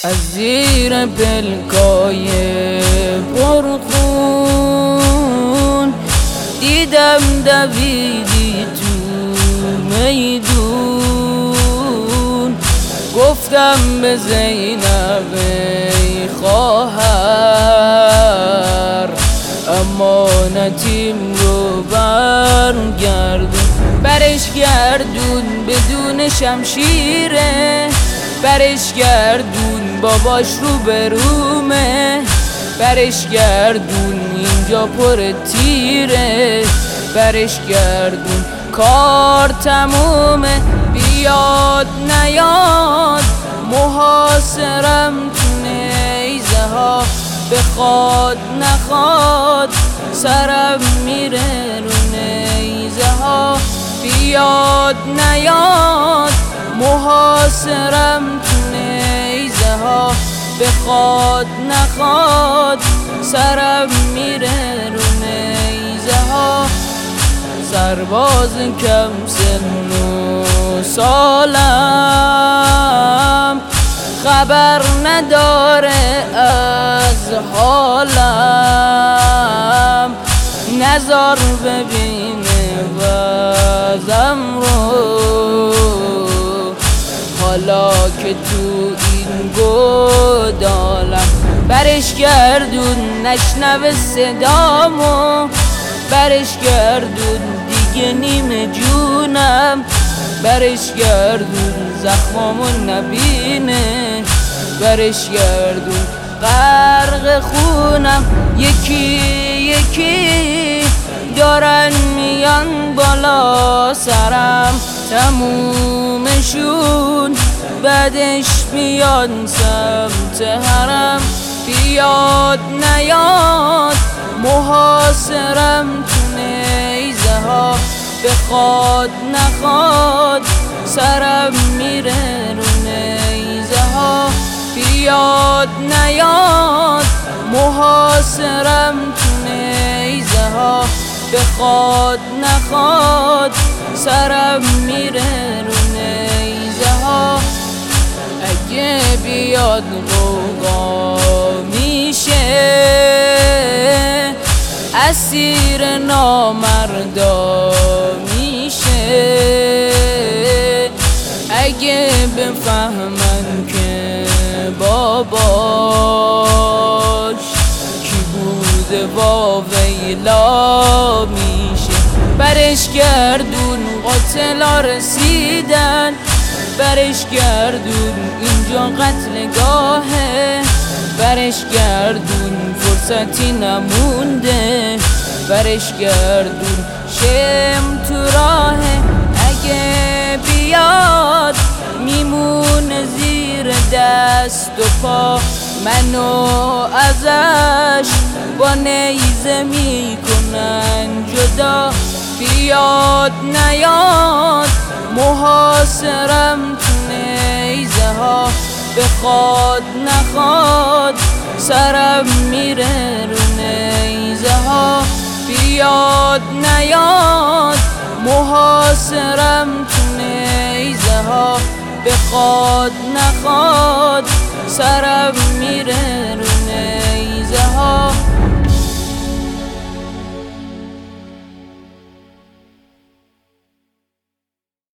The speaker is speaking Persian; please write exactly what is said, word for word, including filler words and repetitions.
از زیر پلکای پرخون دیدم دویدی تو میدون. گفتم به زینب ای خواهر امانتیم رو برگردون. برش گردون بدون شمشیره، برش گردون باباش رو برومه، برش گردون اینجا پر تیره، برش گردون کار تمومه. بیاد نیاد محاصرم تو نیزه ها، بخواد نخواد سرم میره رو نیزه ها. بیاد نیاد محاصرم تو نیزه ها، بخواد نخواد سرم میره رو نیزه ها. سرباز کم سن و سالم خبر نداره از حالم، نزار ببینه وضعم رو حالا که تو این گودالم. برش گردون نشنوه صدامو، برش گردون دیگه نیمه جونم، برش گردون زخمامو نبینه، برش گردون غرق خونم. یکی یکی دارن میان بالا سرم، تمومشون بعدش میان سمت حرم. بیاد نیاد محاصرم تو نیزه ها، بخواد نخواد سرم میره رو نیزه ها. بیاد نیاد محاصرم تو نیزه ها، بخواد نخواد سرم میره رو نیزه ها. اگه بیاد غوغا میشه اسیر نامردا میشه. اگه بفهمن که باباش کی بوده با ویلا میشه. برش گردون قاتلا رسیدن، برش گردون اینجا قتلگاهه، برش گردون فرصتی نمونده، برش گردون شم تو راهه. اگه بیاد میمونه زیر دست و پا، منو ازش با نیزه میکنن جدا. بیاد نیاد محاصرم تو نیزه ها، بخواد نخواد سرم میره رو نیزه ها. بیاد نیاد محاصرم تو نیزه ها، بخواد نخواد سرم میره رو نیزه ها.